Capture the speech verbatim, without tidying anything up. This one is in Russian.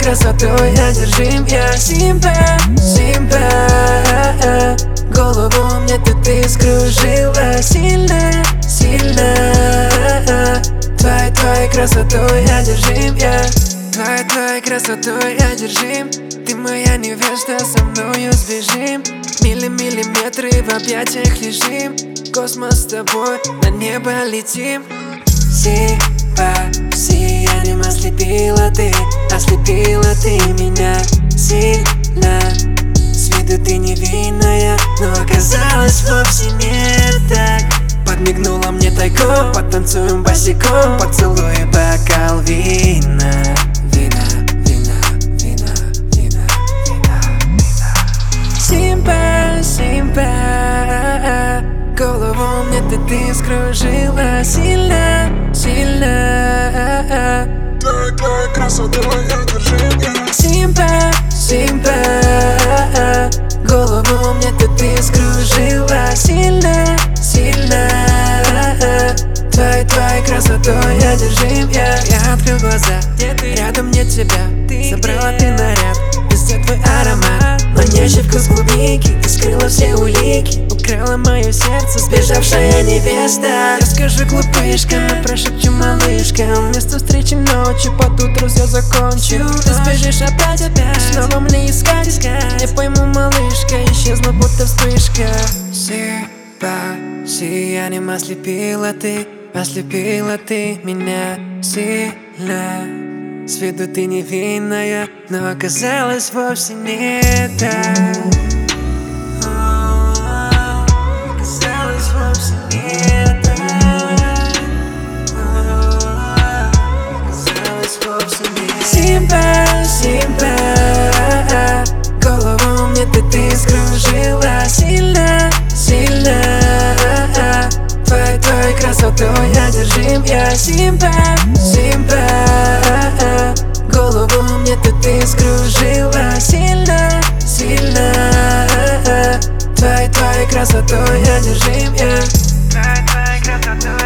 красотой одержим я. Симпа, симпа, голову мне ты, ты скружила. Сильно, сильно, твоей, твоей красотой одержим я. Твоей, твоей красотой одержим. Ты моя невеста, со мною сбежим. Мили, миллиметры в объятиях лежим. Космос с тобой, на небо летим. Симпа, сиянием ослепила ты, ослепила ты меня сильно. С виду ты невинная, но оказалось вовсе не так. Подмигнула мне тайком, потанцуем босиком, поцелуй бокал вина. Вина, вина, вина, вина, вина, вина. Симпа, симпа, голову мне ты, ты скружила. Сильно, сильно, твоей красотой одержим я. Симпа, симпа, голову мне ты, ты скружила. Сильно, сильно, твоей, твоей красотой одержим я. Я открыл глаза, рядом нет тебя. Собрала ты наряд, везде твой аромат. Манящий вкус клубники, ты скрыла все улики. Украла мое сердце, сбежавшая невеста. Я скажу глупышка, но прошепчу малышка. Вместо встречи ночью, под утро все закончу. Ты сбежишь опять, опять, снова мне искать. Не пойму, малышка, исчезла будто вспышка. Симпа, сиянием ослепила ты, ослепила ты меня сильно. С виду ты невинная, но оказалось вовсе не так. Оказалось вовсе не так. Оказалось вовсе не так. Симпа, симпа, голову мне ты, ты скружила. Сильно, сильно, твоей, твоей красотой одержим я. Симпа, симпа, голову мне ты, ты скружила. Сильно, сильно, твоей, твоей красотой одержим я. Твоей, твоей красотой